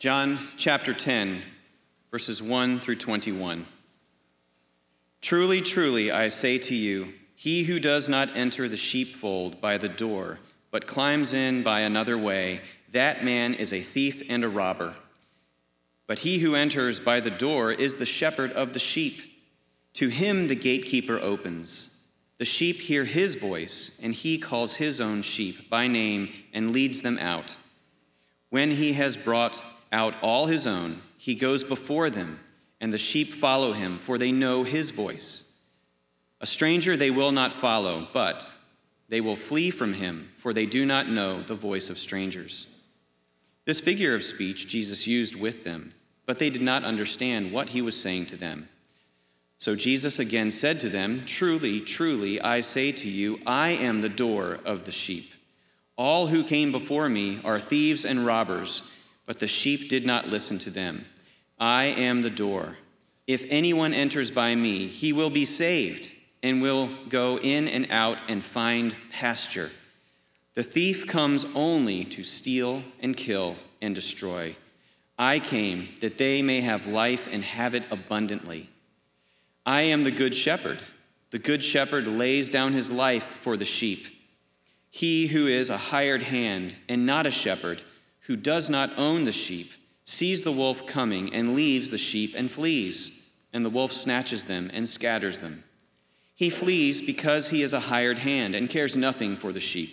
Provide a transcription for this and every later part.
John chapter 10, verses 1 through 21. Truly, truly, I say to you, he who does not enter the sheepfold by the door, but climbs in by another way, that man is a thief and a robber. But he who enters by the door is the shepherd of the sheep. To him the gatekeeper opens. The sheep hear his voice, and he calls his own sheep by name and leads them out. When he has brought out all his own, he goes before them, and the sheep follow him, for they know his voice. A stranger they will not follow, but they will flee from him, for they do not know the voice of strangers. This figure of speech Jesus used with them, but they did not understand what he was saying to them. So Jesus again said to them, Truly, truly, I say to you, I am the door of the sheep. All who came before me are thieves and robbers, but the sheep did not listen to them. I am the door. If anyone enters by me, he will be saved and will go in and out and find pasture. The thief comes only to steal and kill and destroy. I came that they may have life and have it abundantly. I am the good shepherd. The good shepherd lays down his life for the sheep. He who is a hired hand and not a shepherd, who does not own the sheep, sees the wolf coming and leaves the sheep and flees, and the wolf snatches them and scatters them. He flees because he is a hired hand and cares nothing for the sheep.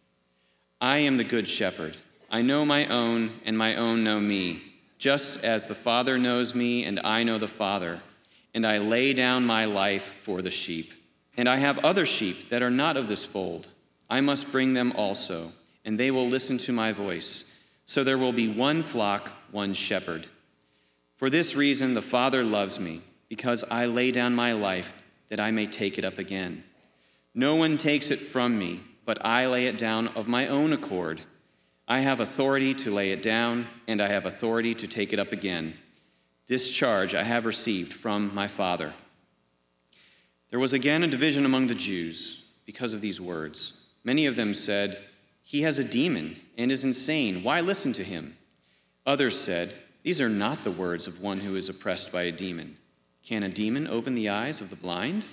I am the good shepherd. I know my own, and my own know me, just as the Father knows me, and I know the Father, and I lay down my life for the sheep. And I have other sheep that are not of this fold. I must bring them also, and they will listen to my voice. So there will be one flock, one shepherd. For this reason the Father loves me, because I lay down my life that I may take it up again. No one takes it from me, but I lay it down of my own accord. I have authority to lay it down, and I have authority to take it up again. This charge I have received from my Father. There was again a division among the Jews because of these words. Many of them said, He has a demon and is insane. Why listen to him? Others said, These are not the words of one who is oppressed by a demon. Can a demon open the eyes of the blind?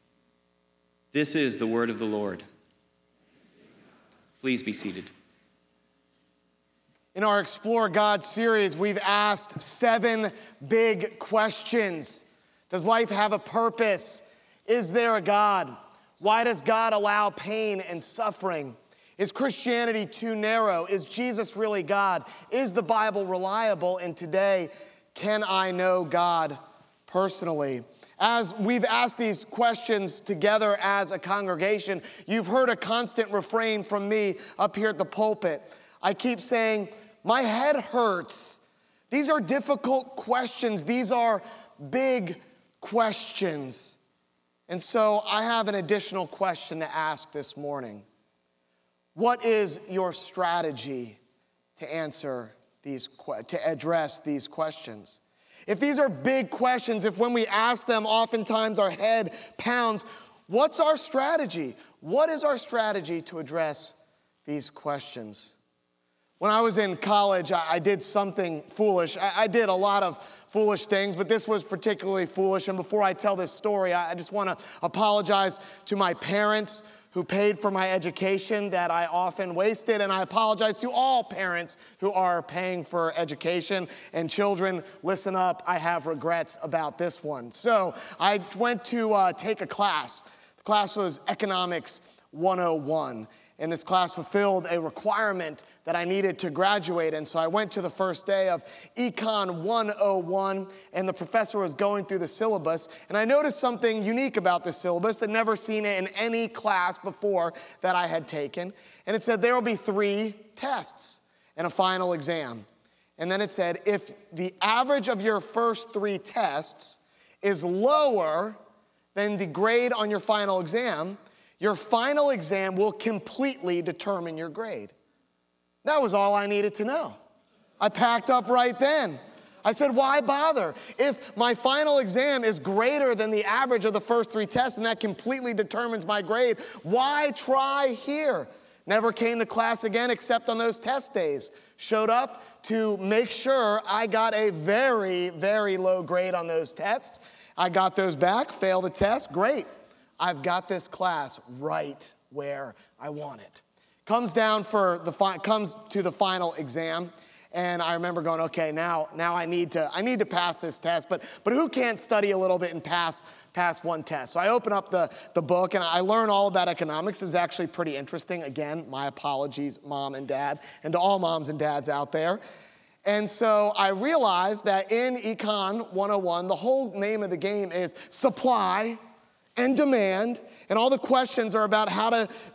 This is the word of the Lord. Please be seated. In our Explore God series, we've asked 7 big questions. Does life have a purpose? Is there a God? Why does God allow pain and suffering? Is Christianity too narrow? Is Jesus really God? Is the Bible reliable? And today, can I know God personally? As we've asked these questions together as a congregation, you've heard a constant refrain from me up here at the pulpit. I keep saying, my head hurts. These are difficult questions. These are big questions. And so I have an additional question to ask this morning. What is your strategy to address these questions? If these are big questions, if when we ask them, oftentimes our head pounds, what's our strategy? What is our strategy to address these questions? When I was in college, I did something foolish. I did a lot of foolish things, but this was particularly foolish. And before I tell this story, I just want to apologize to my parents who paid for my education that I often wasted. And I apologize to all parents who are paying for education. And children, listen up, I have regrets about this one. So I went to take a class. The class was Economics 101. And this class fulfilled a requirement that I needed to graduate. And so I went to the first day of Econ 101, and the professor was going through the syllabus. And I noticed something unique about the syllabus. I'd never seen it in any class before that I had taken. And it said there will be 3 tests and a final exam. And then it said, if the average of your first 3 tests is lower than the grade on your final exam, your final exam will completely determine your grade. That was all I needed to know. I packed up right then. I said, why bother? If my final exam is greater than the average of the first 3 tests and that completely determines my grade, why try here? Never came to class again except on those test days. Showed up to make sure I got a very, very low grade on those tests. I got those back, failed the test, great. I've got this class right where I want it. Comes to the final exam, and I remember going, okay, now I need to pass this test, but who can't study a little bit and pass one test? So I open up the book, and I learn all about economics. It's actually pretty interesting. Again, my apologies, mom and dad, and to all moms and dads out there. And so I realized that in Econ 101, the whole name of the game is supply and demand, and all the questions are about how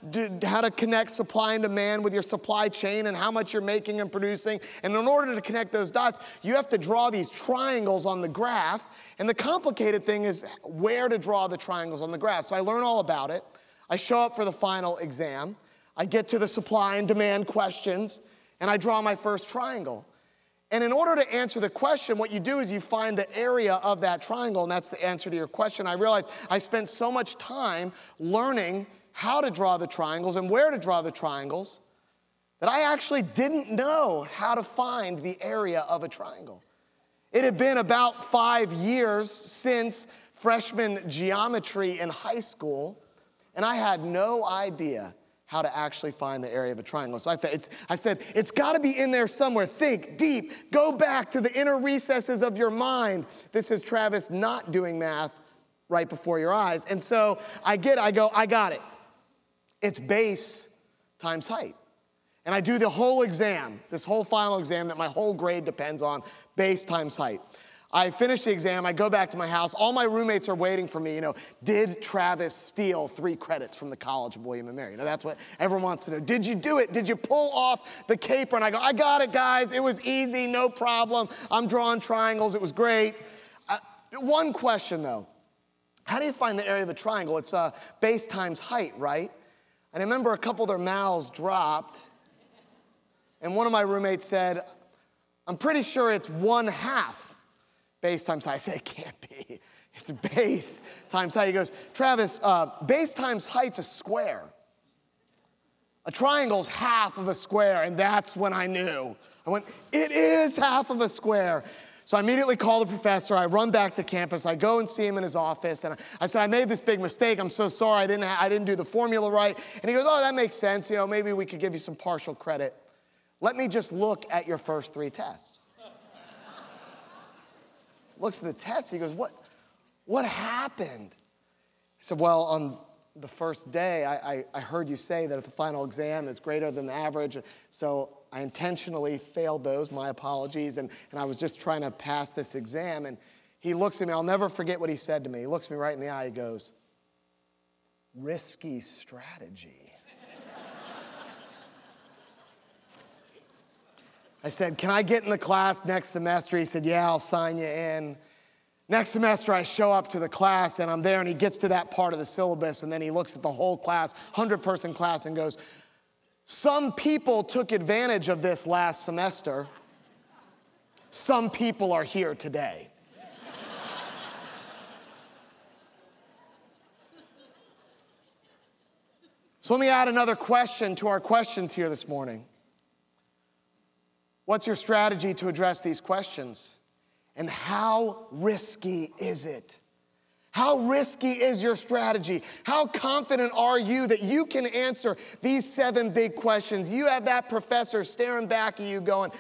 to connect supply and demand with your supply chain and how much you're making and producing. And in order to connect those dots, you have to draw these triangles on the graph. And the complicated thing is where to draw the triangles on the graph. So I learn all about it. I show up for the final exam. I get to the supply and demand questions, and I draw my first triangle. And in order to answer the question, what you do is you find the area of that triangle, and that's the answer to your question. I realized I spent so much time learning how to draw the triangles and where to draw the triangles that I actually didn't know how to find the area of a triangle. It had been about 5 years since freshman geometry in high school, and I had no idea how to actually find the area of a triangle. So I said, it's got to be in there somewhere. Think deep. Go back to the inner recesses of your mind. This is Travis not doing math right before your eyes. And so I got it. It's base times height. And I do the whole exam, this whole final exam that my whole grade depends on, base times height. I finish the exam, I go back to my house. All my roommates are waiting for me. Did Travis steal 3 credits from the College of William & Mary? That's what everyone wants to know. Did you do it? Did you pull off the caper? And I go, I got it, guys. It was easy, no problem. I'm drawing triangles. It was great. One question, though. How do you find the area of a triangle? It's base times height, right? And I remember a couple of their mouths dropped, and one of my roommates said, I'm pretty sure it's 1/2. Base times height. I said, it can't be. It's base times height. He goes, Travis, base times height's a square. A triangle's half of a square, and that's when I knew. I went, it is half of a square. So I immediately call the professor. I run back to campus. I go and see him in his office, and I said, I made this big mistake. I'm so sorry. I didn't do the formula right. And he goes, oh, that makes sense. Maybe we could give you some partial credit. Let me just look at your first 3 tests. Looks at the test, he goes, what happened? I said, well, on the first day, I heard you say that if the final exam is greater than the average, so I intentionally failed those, my apologies, and I was just trying to pass this exam, and he looks at me, I'll never forget what he said to me. He looks me right in the eye, he goes, risky strategy. I said, can I get in the class next semester? He said, yeah, I'll sign you in. Next semester, I show up to the class, and I'm there, and he gets to that part of the syllabus, and then he looks at the whole class, 100-person class, and goes, some people took advantage of this last semester. Some people are here today. So let me add another question to our questions here this morning. What's your strategy to address these questions? And how risky is it? How risky is your strategy? How confident are you that you can answer these 7 big questions? You have that professor staring back at you going,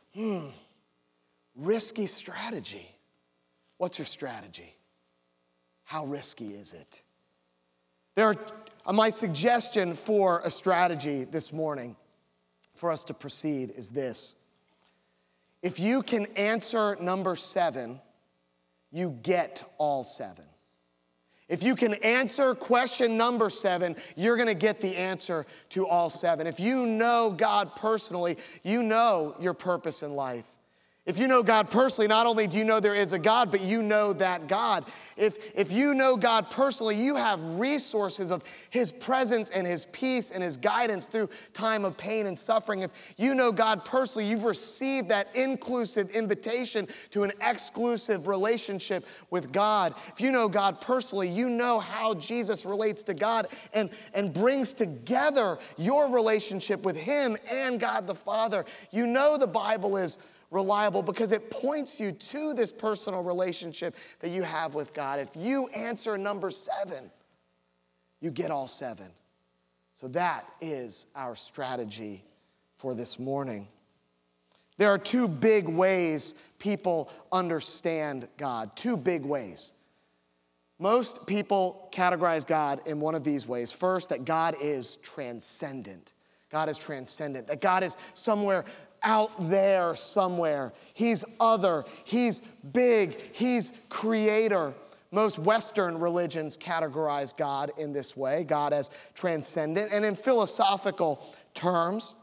risky strategy. What's your strategy? How risky is it? My suggestion for a strategy this morning for us to proceed is this. If you can answer number 7, you get all 7. If you can answer question number 7, you're going to get the answer to all 7. If you know God personally, you know your purpose in life. If you know God personally, not only do you know there is a God, but you know that God. If you know God personally, you have resources of his presence and his peace and his guidance through time of pain and suffering. If you know God personally, you've received that inclusive invitation to an exclusive relationship with God. If you know God personally, you know how Jesus relates to God and brings together your relationship with him and God the Father. You know the Bible is reliable because it points you to this personal relationship that you have with God. If you answer number 7, you get all 7. So that is our strategy for this morning. There are 2 big ways people understand God. 2 big ways. Most people categorize God in one of these ways. First, that God is transcendent. God is transcendent. That God is somewhere out there somewhere. He's other. He's big. He's creator. Most Western religions categorize God in this way, God as transcendent. And in philosophical terms,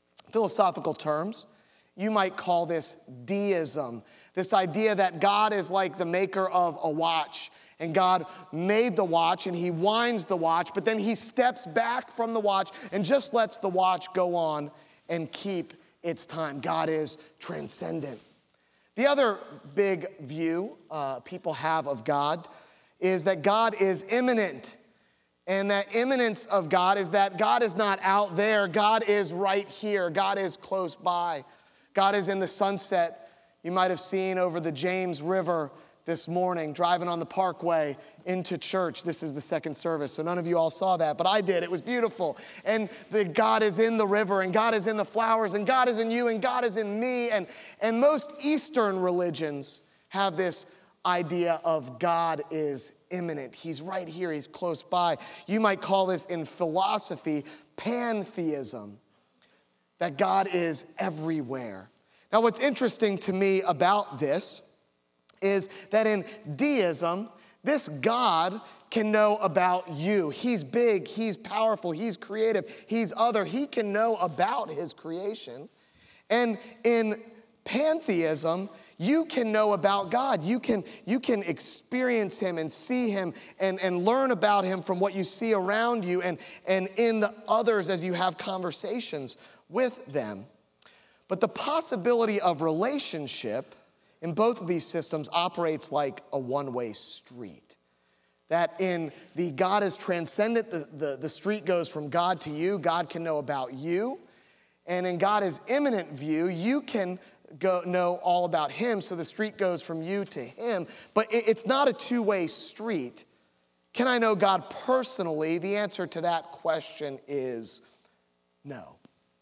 you might call this deism. This idea that God is like the maker of a watch, and God made the watch and he winds the watch, but then he steps back from the watch and just lets the watch go on and keep its time. God is transcendent. The other big view people have of God is that God is immanent. And that immanence of God is that God is not out there. God is right here. God is close by. God is in the sunset. You might have seen over the James River this morning, driving on the Parkway into church. This is the second service, so none of you all saw that, but I did. It was beautiful. And God is in the river, and God is in the flowers, and God is in you, and God is in me. And most Eastern religions have this idea of God is immanent. He's right here. He's close by. You might call this in philosophy pantheism, that God is everywhere. Now, what's interesting to me about this is that in deism, this God can know about you. He's big, he's powerful, he's creative, he's other. He can know about his creation. And in pantheism, you can know about God. You can experience him and see him and learn about him from what you see around you and in the others as you have conversations with them. But the possibility of relationship in both of these systems operates like a one-way street. That in the God is transcendent, the street goes from God to you. God can know about you. And in God is immanent view, you can know all about him, so the street goes from you to him. But it's not a two-way street. Can I know God personally? The answer to that question is no.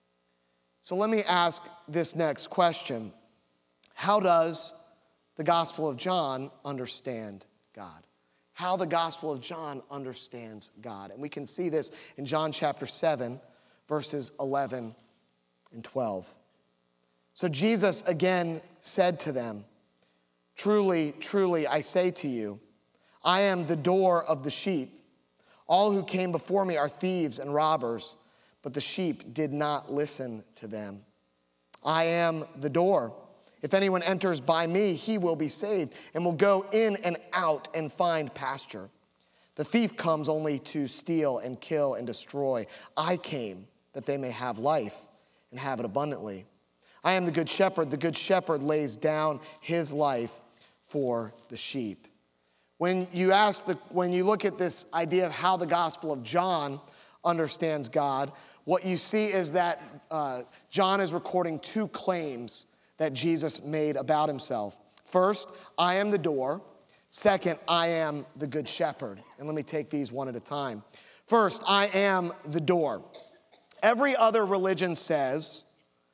So let me ask this next question. How does the Gospel of John understand God? How the Gospel of John understands God. And we can see this in John chapter 7, verses 11 and 12. So Jesus again said to them, "Truly, truly, I say to you, I am the door of the sheep. All who came before me are thieves and robbers, but the sheep did not listen to them. I am the door. If anyone enters by me, he will be saved and will go in and out and find pasture. The thief comes only to steal and kill and destroy. I came that they may have life and have it abundantly. I am the good shepherd. The good shepherd lays down his life for the sheep." When you look at this idea of how the Gospel of John understands God, what you see is that John is recording 2 claims that Jesus made about himself. First, I am the door. Second, I am the good shepherd. And let me take these one at a time. First, I am the door. Every other religion says,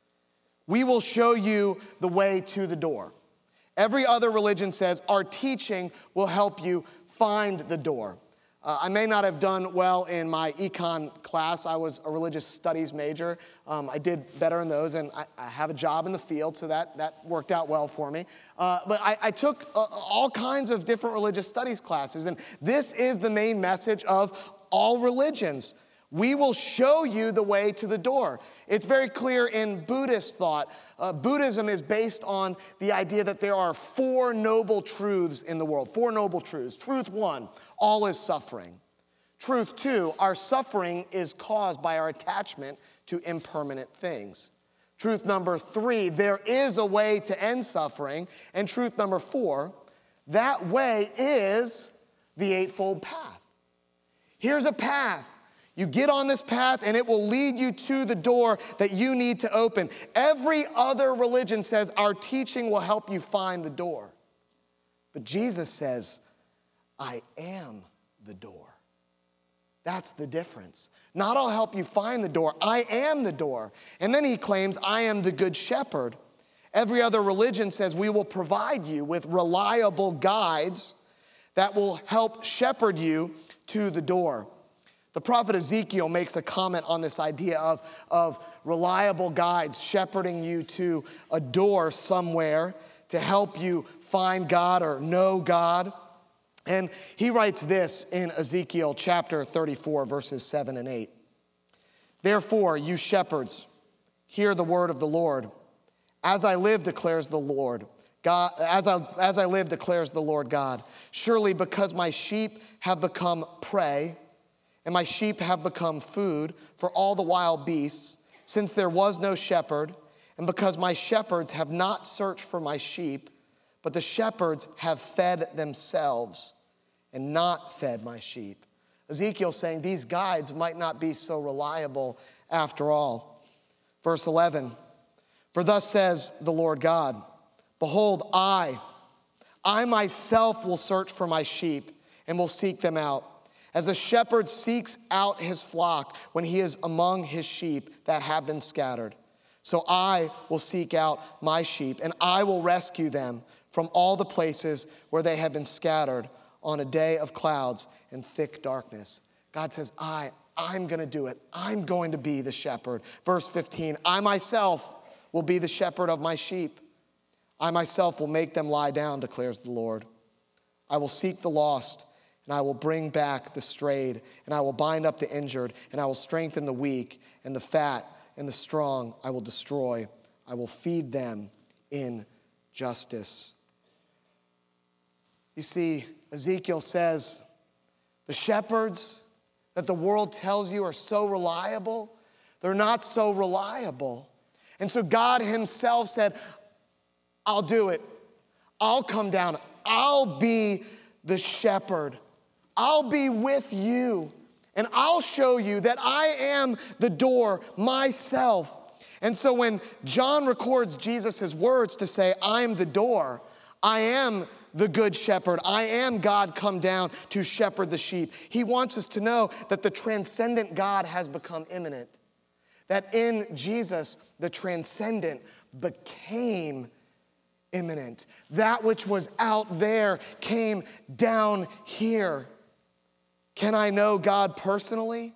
we will show you the way to the door. Every other religion says, our teaching will help you find the door. I may not have done well in my econ class. I was a religious studies major. I did better in those, and I have a job in the field, so that worked out well for me. But I took all kinds of different religious studies classes, and this is the main message of all religions. We will show you the way to the door. It's very clear in Buddhist thought. Buddhism is based on the idea that there are four noble truths in the world. Four noble truths. Truth one, all is suffering. Truth two, our suffering is caused by our attachment to impermanent things. Truth number three, there is a way to end suffering. And truth number four, that way is the Eightfold Path. Here's a path. You get on this path and it will lead you to the door that you need to open. Every other religion says our teaching will help you find the door. But Jesus says, I am the door. That's the difference. Not I'll help you find the door, I am the door. And then he claims, I am the good shepherd. Every other religion says we will provide you with reliable guides that will help shepherd you to the door. The prophet Ezekiel makes a comment on this idea of reliable guides shepherding you to a door somewhere to help you find God or know God. And he writes this in Ezekiel chapter 34, verses 7 and 8. Therefore, you shepherds, hear the word of the Lord. As I live, declares the Lord God, as I live, declares the Lord God, surely because my sheep have become prey, and my sheep have become food for all the wild beasts, since there was no shepherd, and because my shepherds have not searched for my sheep, but the shepherds have fed themselves and not fed my sheep. Ezekiel's saying these guides might not be so reliable after all. Verse 11, for thus says the Lord God, behold, I myself will search for my sheep and will seek them out. As a shepherd seeks out his flock when he is among his sheep that have been scattered. So I will seek out my sheep, and I will rescue them from all the places where they have been scattered on a day of clouds and thick darkness. God says, I'm going to do it. I'm going to be the shepherd. Verse 15, I myself will be the shepherd of my sheep. I myself will make them lie down, declares the Lord. I will seek the lost, and I will bring back the strayed, and I will bind up the injured, and I will strengthen the weak, and the fat and the strong I will destroy. I will feed them in justice. You see, Ezekiel says, the shepherds that the world tells you are so reliable, they're not so reliable. And so God himself said, I'll do it. I'll come down. I'll be the shepherd. I'll be with you, and I'll show you that I am the door myself. And so when John records Jesus' words to say, I'm the door, I am the good shepherd, I am God come down to shepherd the sheep, he wants us to know that the transcendent God has become immanent. That in Jesus, the transcendent became immanent. That which was out there came down here. Can I know God personally?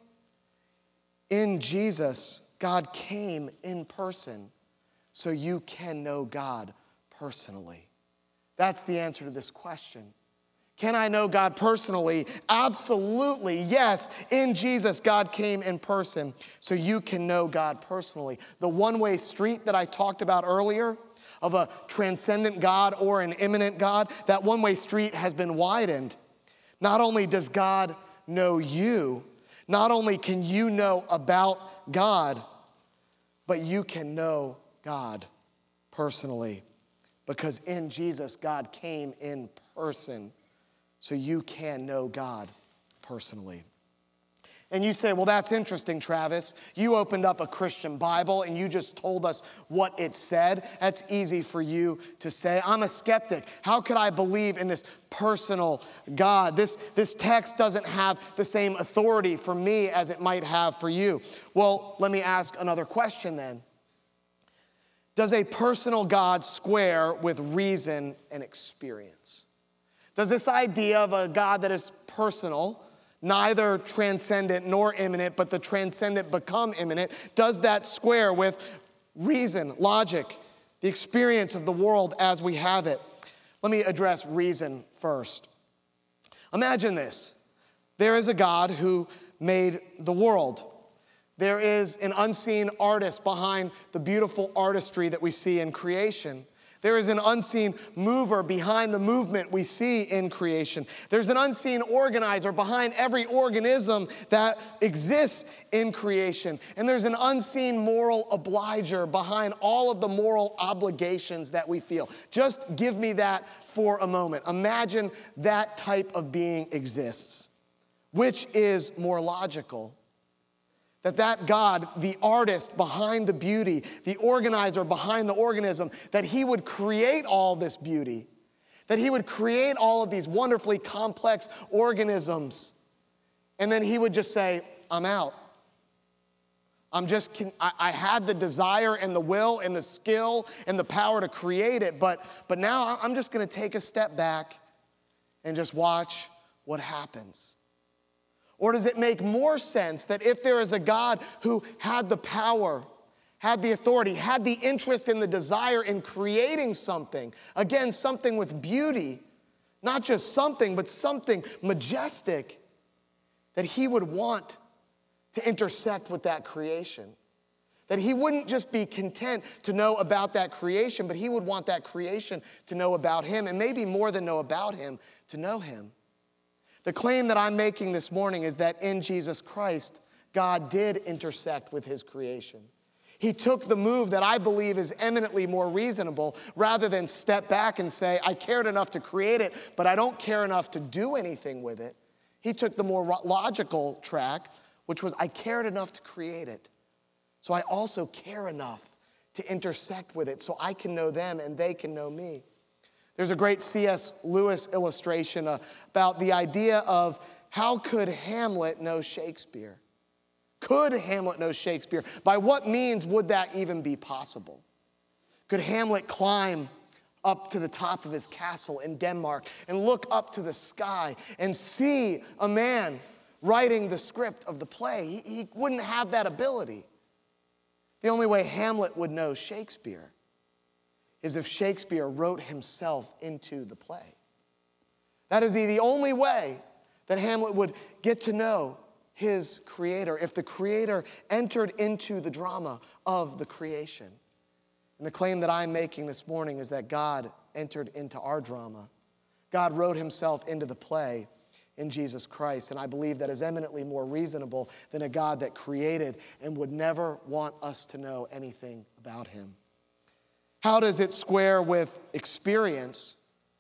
In Jesus, God came in person so you can know God personally. That's the answer to this question. Can I know God personally? Absolutely, yes. In Jesus, God came in person so you can know God personally. The one-way street that I talked about earlier of a transcendent God or an immanent God, that one-way street has been widened. Not only does God know you, not only can you know about God, but you can know God personally. Because in Jesus, God came in person so you can know God personally. And you say, well, that's interesting, Travis. You opened up a Christian Bible and you just told us what it said. That's easy for you to say. I'm a skeptic. How could I believe in this personal God? This text doesn't have the same authority for me as it might have for you. Well, let me ask another question then. Does a personal God square with reason and experience? Does this idea of a God that is personal, neither transcendent nor immanent, but the transcendent become immanent, does that square with reason, logic, the experience of the world as we have it? Let me address reason first. Imagine this. There is a God who made the world. There is an unseen artist behind the beautiful artistry that we see in creation. There is an unseen mover behind the movement we see in creation. There's an unseen organizer behind every organism that exists in creation. And there's an unseen moral obliger behind all of the moral obligations that we feel. Just give me that for a moment. Imagine that type of being exists. Which is more logical? That God, the artist behind the beauty, the organizer behind the organism, that he would create all this beauty, that he would create all of these wonderfully complex organisms, and then he would just say, I'm out. I had the desire and the will and the skill and the power to create it, but now I'm just gonna take a step back and just watch what happens. Or does it make more sense that if there is a God who had the power, had the authority, had the interest and the desire in creating something, again, something with beauty, not just something, but something majestic, that he would want to intersect with that creation? That he wouldn't just be content to know about that creation, but he would want that creation to know about him, and maybe more than know about him, to know him. The claim that I'm making this morning is that in Jesus Christ, God did intersect with his creation. He took the move that I believe is eminently more reasonable, rather than step back and say, I cared enough to create it, but I don't care enough to do anything with it. He took the more logical track, which was, I cared enough to create it, so I also care enough to intersect with it so I can know them and they can know me. There's a great C.S. Lewis illustration about the idea of how could Hamlet know Shakespeare? Could Hamlet know Shakespeare? By what means would that even be possible? Could Hamlet climb up to the top of his castle in Denmark and look up to the sky and see a man writing the script of the play? He wouldn't have that ability. The only way Hamlet would know Shakespeare is if Shakespeare wrote himself into the play. That would be the only way that Hamlet would get to know his creator, if the creator entered into the drama of the creation. And the claim that I'm making this morning is that God entered into our drama. God wrote himself into the play in Jesus Christ, and I believe that is eminently more reasonable than a God that created and would never want us to know anything about him. How does it square with experience?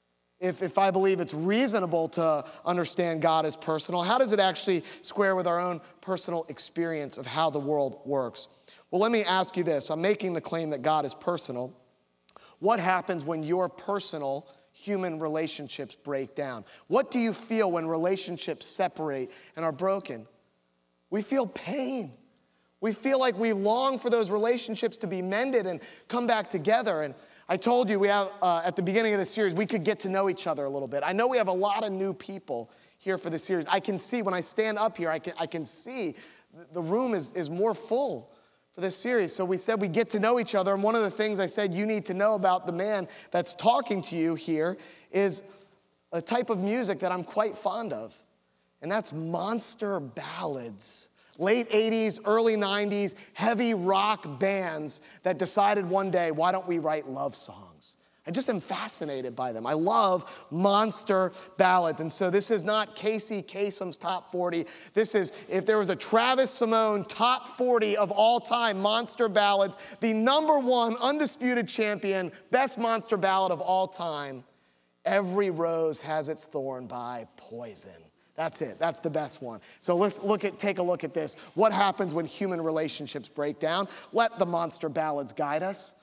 If I believe it's reasonable to understand God as personal, how does it actually square with our own personal experience of how the world works? Well, let me ask you this. I'm making the claim that God is personal. What happens when your personal human relationships break down? What do you feel when relationships separate and are broken? We feel pain. We feel like we long for those relationships to be mended and come back together. And I told you we have, at the beginning of the series, we could get to know each other a little bit. I know we have a lot of new people here for the series. I can see, when I stand up here, I can see the room is more full for this series. So we said we get to know each other. And one of the things I said you need to know about the man that's talking to you here is a type of music that I'm quite fond of. And that's monster ballads. Late 80s, early 90s, heavy rock bands that decided one day, why don't we write love songs? I just am fascinated by them. I love monster ballads. And so this is not Casey Kasem's top 40. This is, if there was a Travis Simone top 40 of all time monster ballads, the number one undisputed champion, best monster ballad of all time, Every Rose Has Its Thorn by Poison. That's it. That's the best one. So let's take a look at this. What happens when human relationships break down? Let the monster ballads guide us.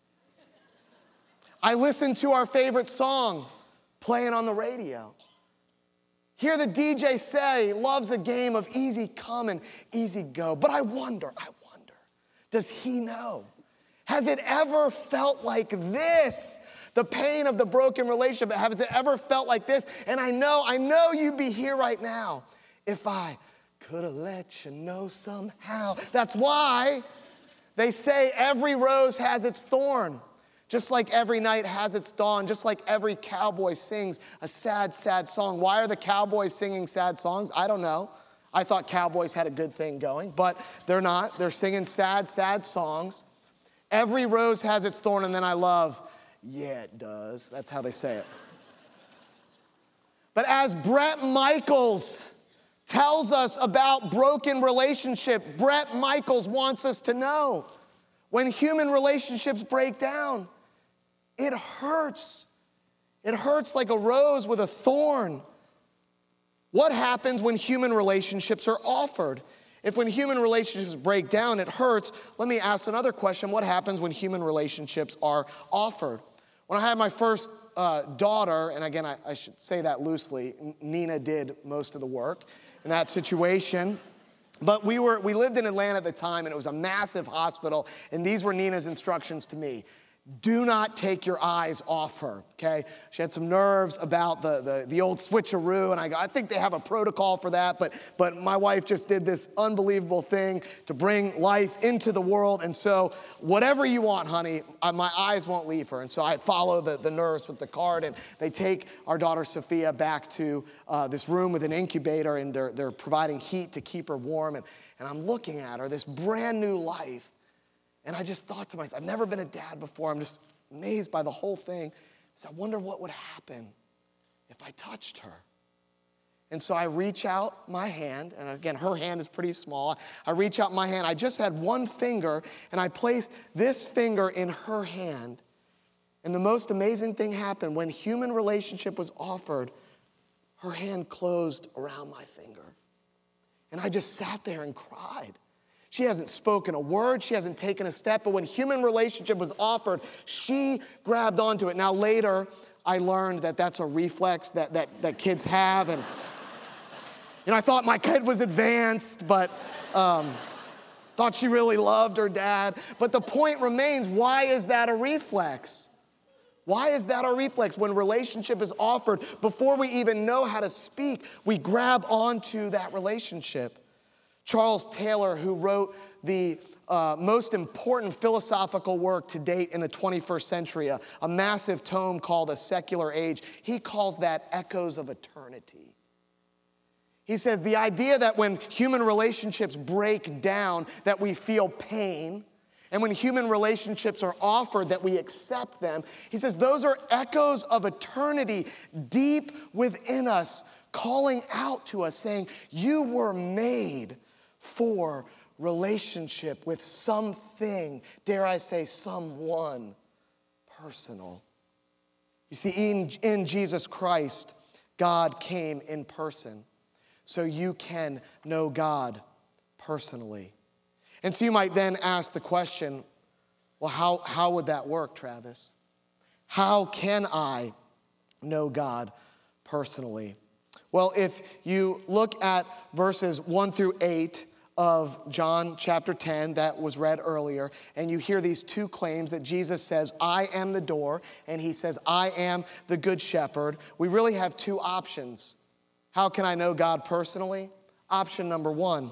I listen to our favorite song playing on the radio. Hear the DJ say, love's a game of easy come and easy go. But I wonder, does he know? Has it ever felt like this? The pain of the broken relationship, has it ever felt like this? And I know you'd be here right now if I could have let you know somehow. That's why they say every rose has its thorn, just like every night has its dawn, just like every cowboy sings a sad, sad song. Why are the cowboys singing sad songs? I don't know. I thought Cowboys had a good thing going, but they're not. They're singing sad, sad songs. Every rose has its thorn, and then I love, yeah, it does. That's how they say it. But as Bret Michaels tells us about broken relationship, Bret Michaels wants us to know when human relationships break down, it hurts. It hurts like a rose with a thorn. What happens when human relationships are offered? If when human relationships break down, it hurts, let me ask another question. What happens when human relationships are offered? When I had my first daughter, and again, I should say that loosely, Nina did most of the work in that situation. But we lived in Atlanta at the time, and it was a massive hospital, and these were Nina's instructions to me. Do not take your eyes off her, okay? She had some nerves about the old switcheroo, and I think they have a protocol for that, but my wife just did this unbelievable thing to bring life into the world, and so whatever you want, honey, my eyes won't leave her. And so I follow the nurse with the card, and they take our daughter Sophia back to this room with an incubator, and they're providing heat to keep her warm, and I'm looking at her, this brand new life. And I just thought to myself, I've never been a dad before. I'm just amazed by the whole thing. So I wonder what would happen if I touched her. And so I reach out my hand, and again, her hand is pretty small. I reach out my hand. I just had one finger, and I placed this finger in her hand. And the most amazing thing happened. When human relationship was offered, her hand closed around my finger. And I just sat there and cried. She hasn't spoken a word. She hasn't taken a step. But when human relationship was offered, she grabbed onto it. Now, later, I learned that that's a reflex that kids have. And I thought my kid was advanced, but thought she really loved her dad. But the point remains, why is that a reflex? Why is that a reflex? When relationship is offered, before we even know how to speak, we grab onto that relationship. Charles Taylor, who wrote the most important philosophical work to date in the 21st century, a massive tome called A Secular Age, he calls that Echoes of Eternity. He says the idea that when human relationships break down, that we feel pain, and when human relationships are offered, that we accept them, he says those are echoes of eternity deep within us, calling out to us, saying, you were made for relationship with something, dare I say, someone personal. You see, in Jesus Christ, God came in person, so you can know God personally. And so you might then ask the question, well, how would that work, Travis? How can I know God personally? Well, if you look at verses 1 through 8 of John chapter 10 that was read earlier, and you hear these two claims that Jesus says, I am the door, and he says, I am the good shepherd, we really have two options. How can I know God personally? Option number one,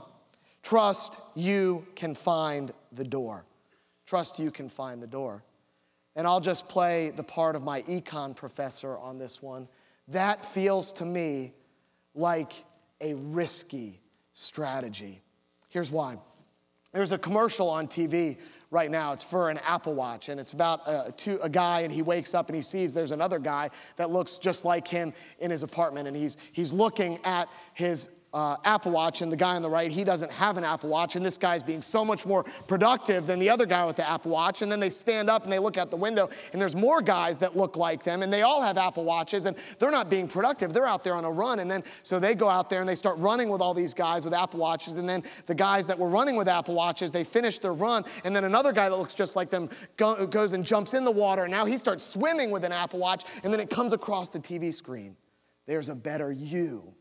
trust you can find the door. Trust you can find the door. And I'll just play the part of my econ professor on this one. That feels to me like a risky strategy. Here's why. There's a commercial on TV right now. It's for an Apple Watch, and it's about a guy, and he wakes up and he sees there's another guy that looks just like him in his apartment, and he's looking at his Apple Watch, and the guy on the right, he doesn't have an Apple Watch, and this guy's being so much more productive than the other guy with the Apple Watch. And then they stand up and they look out the window, and there's more guys that look like them, and they all have Apple Watches, and they're not being productive. They're out there on a run, and then so they go out there and they start running with all these guys with Apple Watches, and then the guys that were running with Apple Watches, they finish their run, and then another guy that looks just like them goes and jumps in the water, and now he starts swimming with an Apple Watch, and then it comes across the TV screen. There's a better you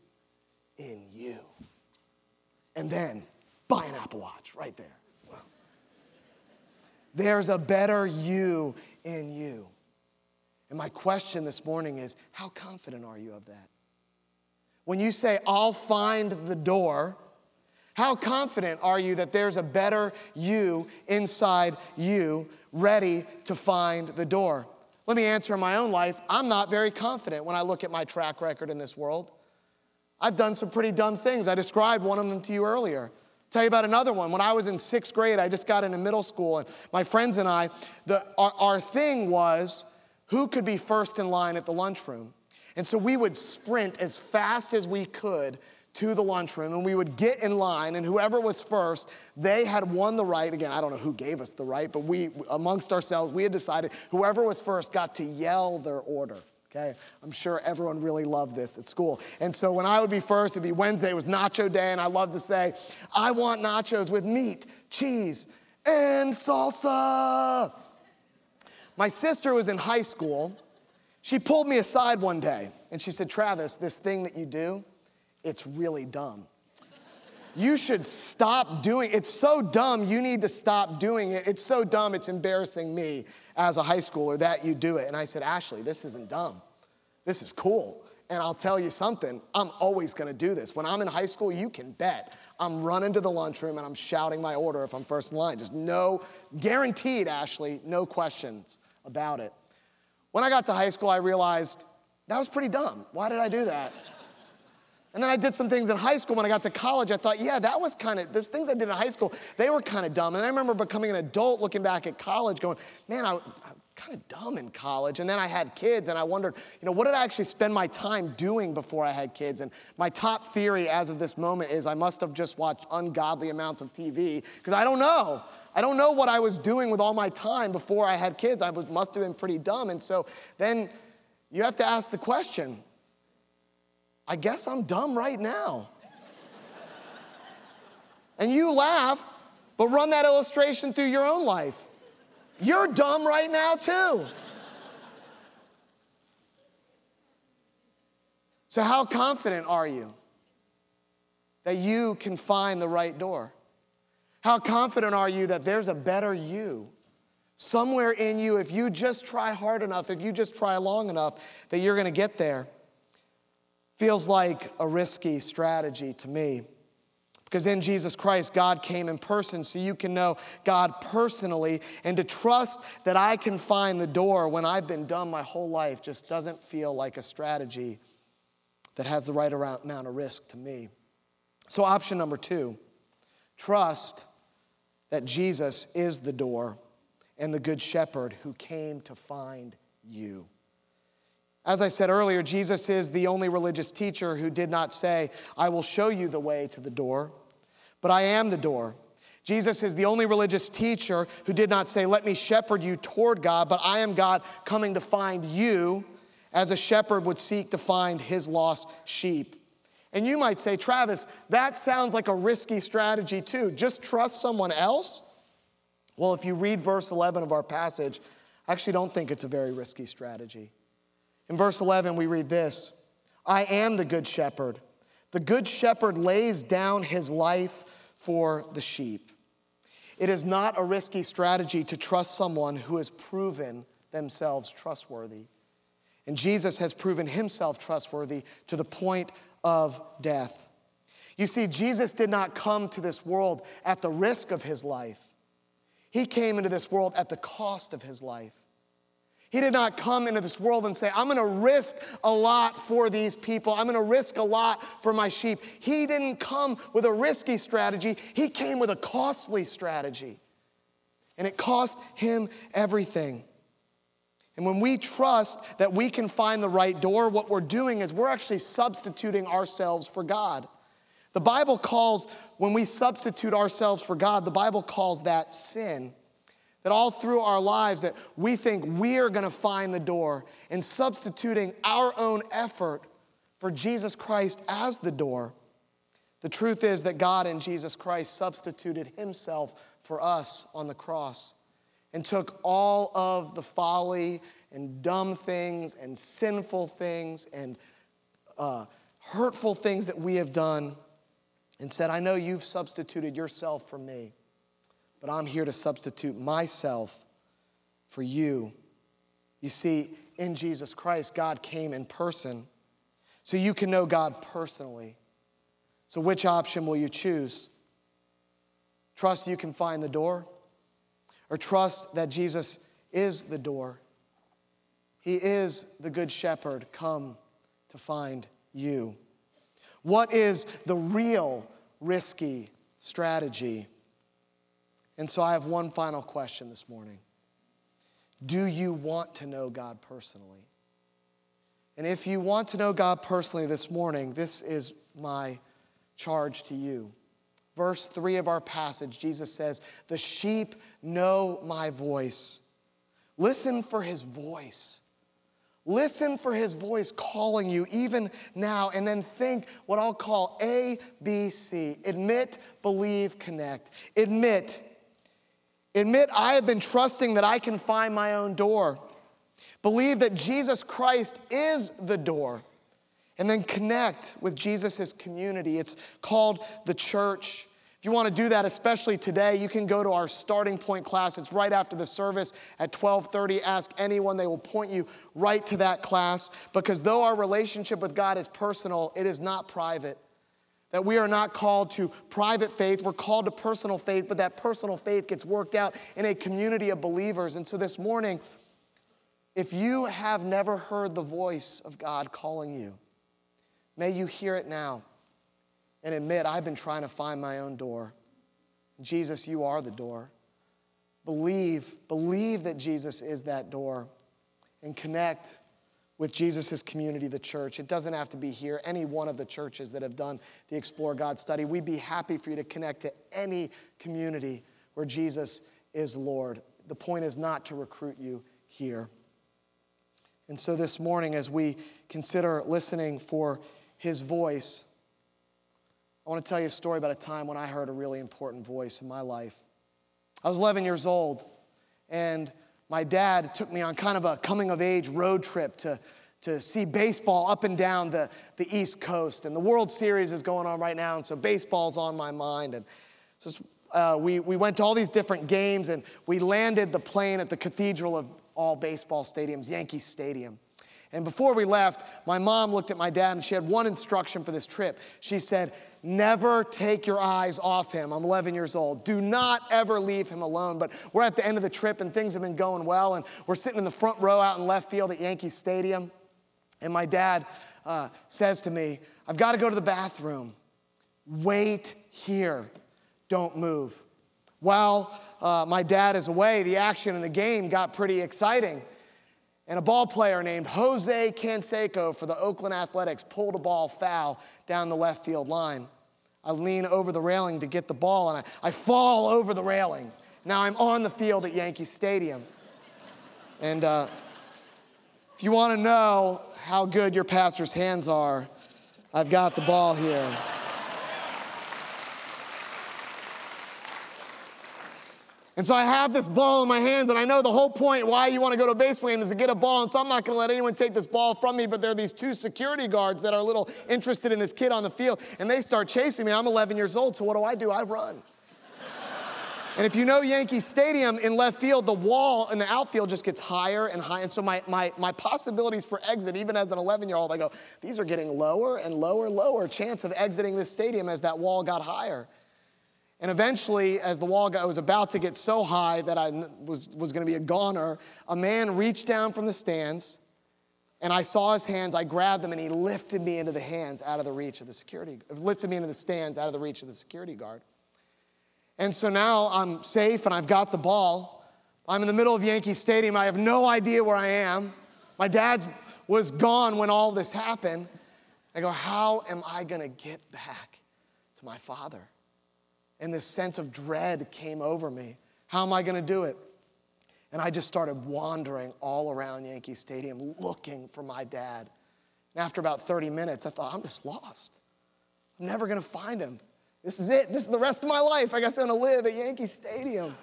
in you. And then buy an Apple Watch right there. Wow. There's a better you in you. And my question this morning is, how confident are you of that? When you say, I'll find the door, how confident are you that there's a better you inside you ready to find the door? Let me answer in my own life. I'm not very confident when I look at my track record in this world. I've done some pretty dumb things. I described one of them to you earlier. Tell you about another one. When I was in 6th grade, I just got into middle school, and my friends and I, our thing was who could be first in line at the lunchroom. And so we would sprint as fast as we could to the lunchroom, and we would get in line, and whoever was first, they had won the right. Again, I don't know who gave us the right, but we, amongst ourselves, we had decided whoever was first got to yell their order. Okay, I'm sure everyone really loved this at school. And so when I would be first, it'd be Wednesday, it was nacho day, and I loved to say, I want nachos with meat, cheese, and salsa. My sister was in high school. She pulled me aside one day, and she said, Travis, this thing that you do, it's really dumb. You should stop doing it. It's so dumb, you need to stop doing it. It's so dumb, it's embarrassing me as a high schooler that you do it. And I said, Ashley, this isn't dumb. This is cool. And I'll tell you something, I'm always gonna do this. When I'm in high school, you can bet I'm running to the lunchroom and I'm shouting my order if I'm first in line. Just guaranteed, Ashley, no questions about it. When I got to high school, I realized that was pretty dumb. Why did I do that? And then I did some things in high school. When I got to college, I thought, yeah, that was those things I did in high school, they were kind of dumb. And I remember becoming an adult, looking back at college, going, man, I was kind of dumb in college. And then I had kids, and I wondered, what did I actually spend my time doing before I had kids? And my top theory as of this moment is I must have just watched ungodly amounts of TV, because I don't know. I don't know what I was doing with all my time before I had kids. Must have been pretty dumb. And so then you have to ask the question, I guess I'm dumb right now. And you laugh, but run that illustration through your own life. You're dumb right now too. So how confident are you that you can find the right door? How confident are you that there's a better you somewhere in you, if you just try hard enough, if you just try long enough, that you're gonna get there? Feels like a risky strategy to me. Because in Jesus Christ, God came in person so you can know God personally, and to trust that I can find the door when I've been dumb my whole life just doesn't feel like a strategy that has the right amount of risk to me. So option number 2, trust that Jesus is the door and the good shepherd who came to find you. As I said earlier, Jesus is the only religious teacher who did not say, I will show you the way to the door, but I am the door. Jesus is the only religious teacher who did not say, let me shepherd you toward God, but I am God coming to find you as a shepherd would seek to find his lost sheep. And you might say, Travis, that sounds like a risky strategy too. Just trust someone else? Well, if you read verse 11 of our passage, I actually don't think it's a very risky strategy. In verse 11, we read this, I am the good shepherd. The good shepherd lays down his life for the sheep. It is not a risky strategy to trust someone who has proven themselves trustworthy. And Jesus has proven himself trustworthy to the point of death. You see, Jesus did not come to this world at the risk of his life. He came into this world at the cost of his life. He did not come into this world and say, I'm going to risk a lot for these people. I'm going to risk a lot for my sheep. He didn't come with a risky strategy. He came with a costly strategy. And it cost him everything. And when we trust that we can find the right door, what we're doing is we're actually substituting ourselves for God. The Bible calls, when we substitute ourselves for God, the Bible calls that sin. That all through our lives that we think we are going to find the door, and substituting our own effort for Jesus Christ as the door. The truth is that God in Jesus Christ substituted himself for us on the cross and took all of the folly and dumb things and sinful things and hurtful things that we have done and said, I know you've substituted yourself for me, but I'm here to substitute myself for you. You see, in Jesus Christ, God came in person so you can know God personally. So which option will you choose? Trust you can find the door, or trust that Jesus is the door? He is the good shepherd come to find you. What is the real risky strategy? And so I have one final question this morning. Do you want to know God personally? And if you want to know God personally this morning, this is my charge to you. Verse 3 of our passage, Jesus says, "The sheep know my voice." Listen for his voice. Listen for his voice calling you even now, and then think what I'll call ABC. Admit, believe, connect. Admit I have been trusting that I can find my own door. Believe that Jesus Christ is the door. And then connect with Jesus' community. It's called the church. If you want to do that, especially today, you can go to our starting point class. It's right after the service at 12:30. Ask anyone. They will point you right to that class. Because though our relationship with God is personal, it is not private. That we are not called to private faith. We're called to personal faith, but that personal faith gets worked out in a community of believers. And so this morning, if you have never heard the voice of God calling you, may you hear it now and admit, I've been trying to find my own door. Jesus, you are the door. Believe that Jesus is that door, and connect with Jesus' community, the church. It doesn't have to be here. Any one of the churches that have done the Explore God study, we'd be happy for you to connect to any community where Jesus is Lord. The point is not to recruit you here. And so this morning, as we consider listening for his voice, I want to tell you a story about a time when I heard a really important voice in my life. I was 11 years old, and my dad took me on kind of a coming-of-age road trip to see baseball up and down the East Coast. And the World Series is going on right now, and so baseball's on my mind. And so we went to all these different games, and we landed the plane at the cathedral of all baseball stadiums, Yankee Stadium. And before we left, my mom looked at my dad, and she had one instruction for this trip. She said, never take your eyes off him. I'm 11 years old. Do not ever leave him alone. But we're at the end of the trip, and things have been going well, and we're sitting in the front row out in left field at Yankee Stadium, and my dad says to me, I've got to go to the bathroom. Wait here. Don't move. While my dad is away, the action in the game got pretty exciting. And a ball player named Jose Canseco for the Oakland Athletics pulled a ball foul down the left field line. I lean over the railing to get the ball, and I fall over the railing. Now I'm on the field at Yankee Stadium. And if you want to know how good your pastor's hands are, I've got the ball here. And so I have this ball in my hands, and I know the whole point why you want to go to a baseball game is to get a ball, and so I'm not going to let anyone take this ball from me, but there are these two security guards that are a little interested in this kid on the field, and they start chasing me. I'm 11 years old, so what do? I run. And if you know Yankee Stadium, in left field, the wall in the outfield just gets higher and higher, and so my possibilities for exit, even as an 11-year-old, I go, these are getting lower and lower chance of exiting this stadium as that wall got higher. And eventually, as the wall was about to get so high that I was going to be a goner, a man reached down from the stands, and I saw his hands. I grabbed him, and he lifted me into the hands out of the reach of the lifted me into the stands out of the reach of the security guard. And so now I'm safe, and I've got the ball. I'm in the middle of Yankee Stadium. I have no idea where I am. My dad was gone when all this happened. I go, how am I going to get back to my father? And this sense of dread came over me. How am I going to do it? And I just started wandering all around Yankee Stadium looking for my dad. And after about 30 minutes, I thought, I'm just lost. I'm never going to find him. This is it. This is the rest of my life. I guess I'm going to live at Yankee Stadium.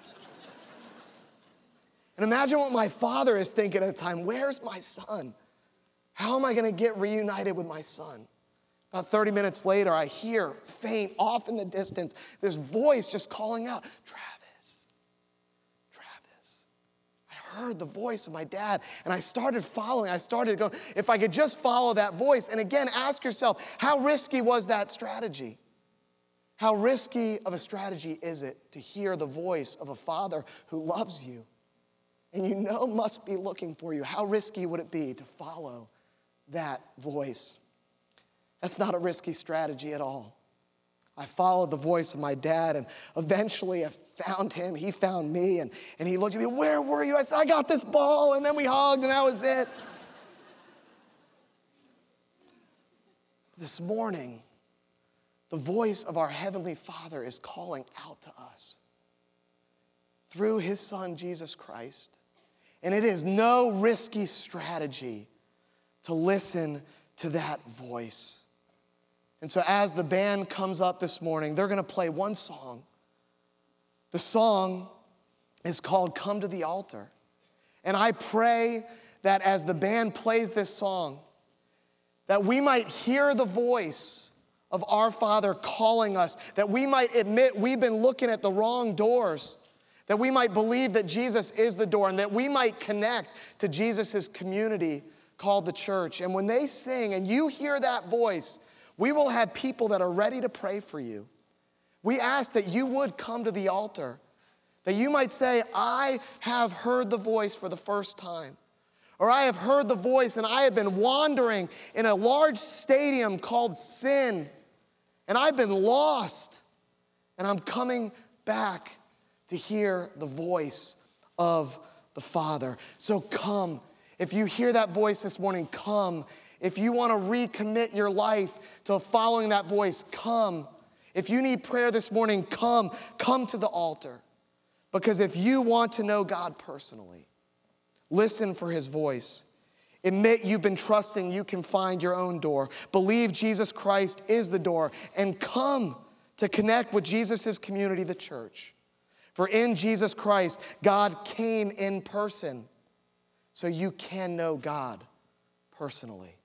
And imagine what my father is thinking at the time. Where's my son? How am I going to get reunited with my son? About 30 minutes later, I hear faint off in the distance, this voice just calling out, Travis, Travis. I heard the voice of my dad, and I started following. I started going, if I could just follow that voice. And again, ask yourself, how risky was that strategy? How risky of a strategy is it to hear the voice of a father who loves you and you know must be looking for you? How risky would it be to follow that voice? That's not a risky strategy at all. I followed the voice of my dad, and eventually I found him. He found me, and he looked at me, "Where were you?" I said, "I got this ball," and then we hugged, and that was it. This morning, the voice of our Heavenly Father is calling out to us through his Son, Jesus Christ. And it is no risky strategy to listen to that voice. And so as the band comes up this morning, they're going to play one song. The song is called "Come to the Altar." And I pray that as the band plays this song, that we might hear the voice of our Father calling us, that we might admit we've been looking at the wrong doors, that we might believe that Jesus is the door, and that we might connect to Jesus' community called the church. And when they sing and you hear that voice, we will have people that are ready to pray for you. We ask that you would come to the altar, that you might say, "I have heard the voice for the first time." Or "I have heard the voice and I have been wandering in a large stadium called sin, and I've been lost, and I'm coming back to hear the voice of the Father." So come. If you hear that voice this morning, come. If you want to recommit your life to following that voice, come. If you need prayer this morning, come. Come to the altar. Because if you want to know God personally, listen for his voice. Admit you've been trusting you can find your own door. Believe Jesus Christ is the door. And come to connect with Jesus' community, the church. For in Jesus Christ, God came in person so you can know God personally.